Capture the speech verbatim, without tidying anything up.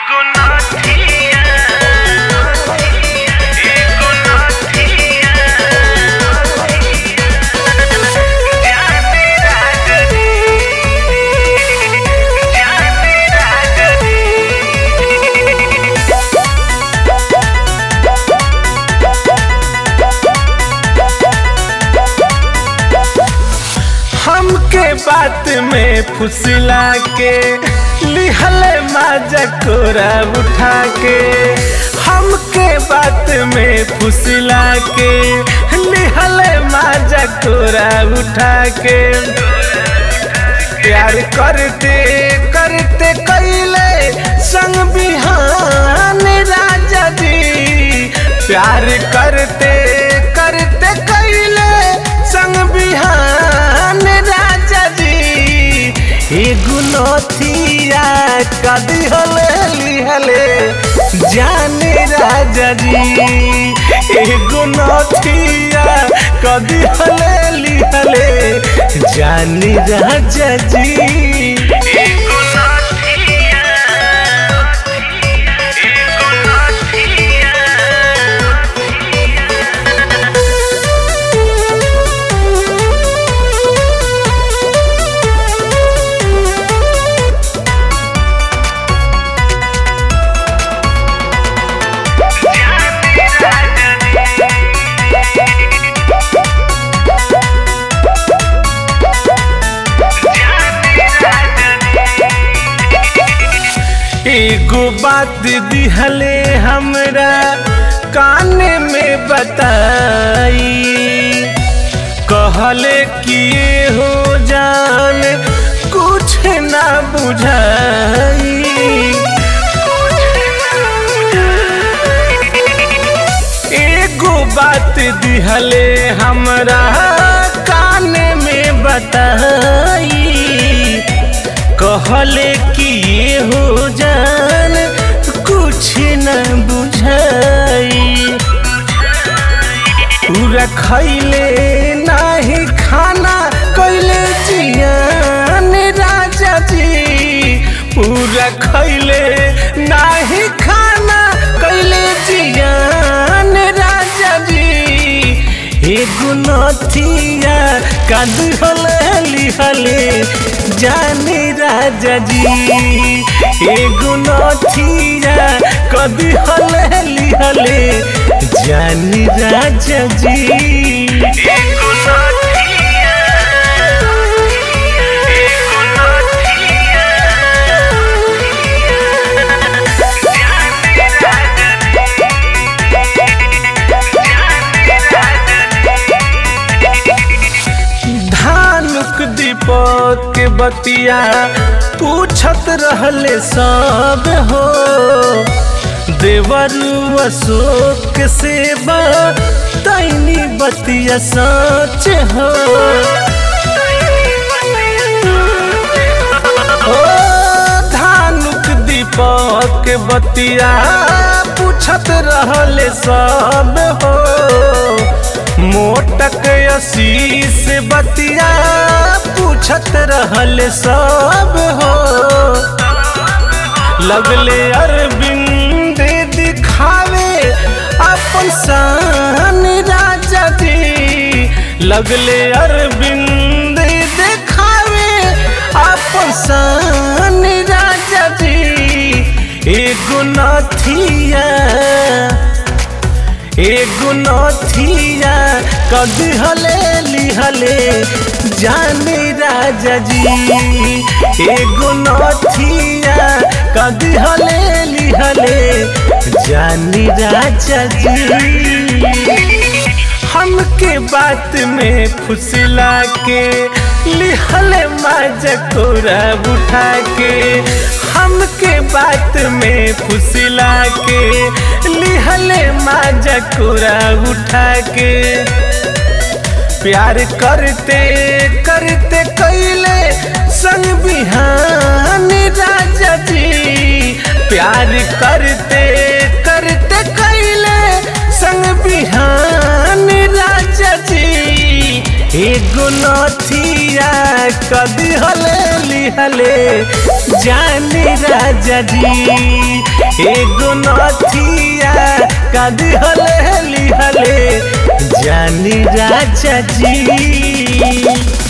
हमके बात में फुसला के लिहले माजा कोरा उठा के, हमके बात में फुसला के लिहले माजा कोरा उठा के। प्यार करते करते कैले संग बिहान राजा जी, प्यार करते करते कैले संग बिहान राजा जी। एगो नथिया कदी हले लिहले जाने राजा जी, एगो नथिया कदी हले लिहले जाने राजा जी। एगो बात दिहले हमरा कान में बताई, कहले कि ये हो जान कुछ ना बुझाई। एगो बात दिहले हमरा कान में बताई, कहले कि ये हो जान कुछ न बुझाई। पूरा खैले नाही खाना कैले जियान राजा जी, पूरा खैले नाही खाना कैले जियान राजा जी। एगो नथिया काद हले लिहले जाने राजा जी, एगो नथिया कदी हले लिहले जाने राजा जी। एगो नथिया, एगो नथिया जाने राजा जी। धानुक दीपक के बतिया पूछत रहले सब हो, देवरू अशोक से तैनी बतिया सच हो। ओ धानुक दीपक के बतिया पूछत रहले सब हो, मोटक आशीष बतिया पूछत रहले सब हो। लगले अरविंद दिखावे अपन शान राजा जी, लगले अरविंद दिखावे अपन शान राजा जी। एगो नथिया, एगो नथिया कदी हले लिहले जाने राजा जी, एगो नथिया कदी हले लिहले जाने राजा जी। हमके बात में फुसला के लिहले माजा कोरा उठा के, हमके बात में फुसला के लिहले माजा कोरा उठा के। प्यार करते करते कैले संग बिहान राजा जी, प्यार करते करते कैले संग बिहान राजा जी। एगो नथिया कदी हले लिहले जानी राजा जी एगो नथिया कदी हले लिहले जानी राजा जी।